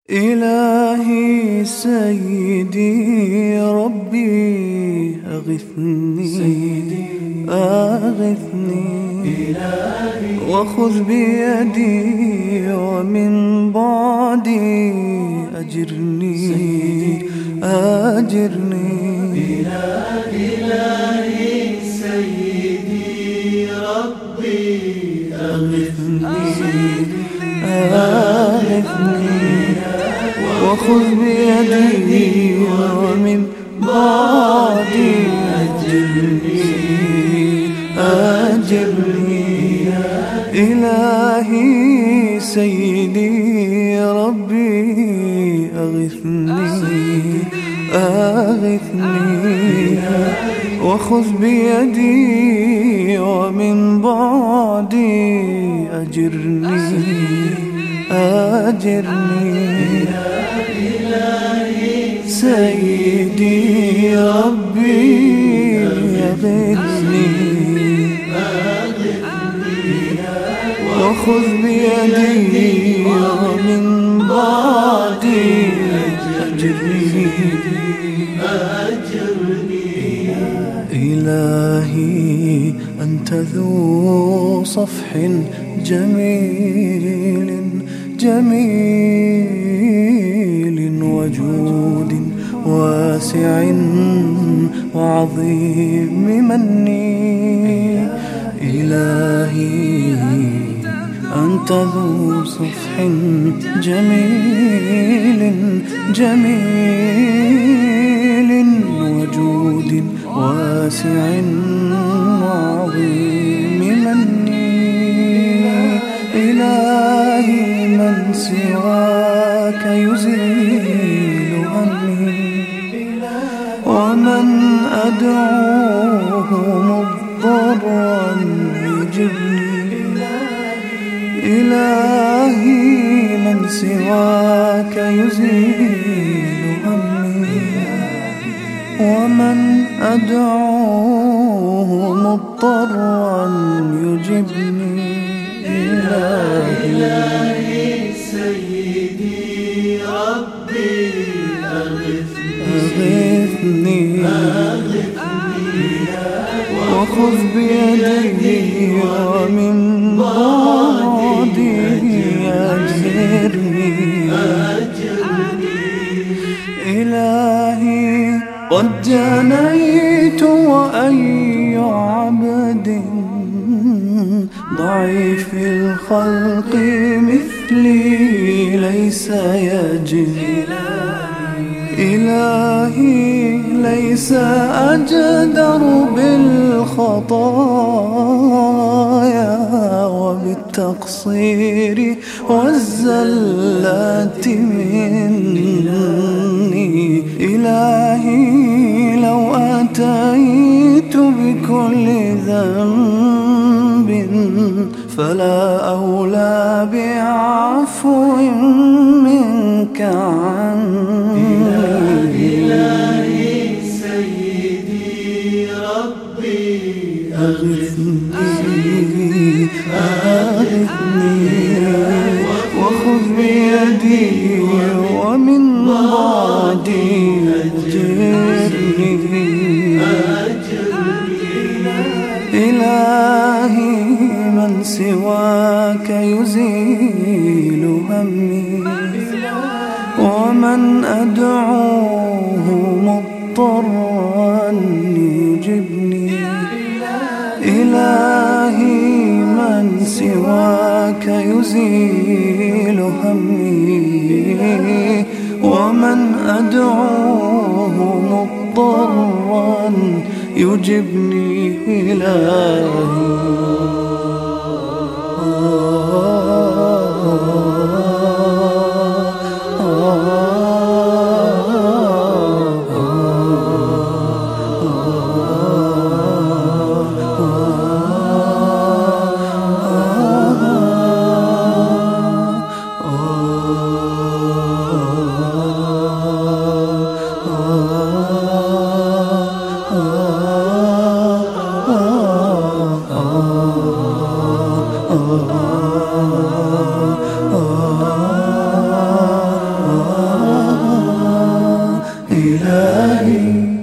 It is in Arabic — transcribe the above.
إلهي سيدي ربي أغثني وخذ بيدي ومن بعدي أجرني إلهي سيدي ربي أغثني وخذ بيدي ومن بعدي أجرني إلهي سيدي ربي أغثني وخذ بيدي ومن بعدي أجرني إلهي سيدي ربي أغثني وخذ بيدي ومن بعدي أجرني إلهي أنت ذو صفح جميل وجود واسع وعظيم مني إلهي أنت ذو صفح جميل وجود واسع وعظيم مني إلهي من سواك يزيل همي ومن أدعوه مضطرا يجبني إلهي من سواك يزيل همي ومن أدعوه مضطرا يجبني إلهي سيدي ربي أغثني وخذ بيدي ومن بعدي أجرني إلهي قد جنيت وأي عبد ضعيف الخلق مثلي ليس يجري إلهي ليس أجدر بالخطايا وبالتقصير والزلات مني إلهي لو أتيت بكل ذنب فلا أولى بعفو منك عني إلهي سيدي ربي أغثني وخذ بيدي ومن بعدي أجرني إلهي من سواك يزيل همي ومن أدعوه مضطرا يجبني إلهي من سواك يزيل همي ومن أدعوه مضطرا يجبني إلهي إلهي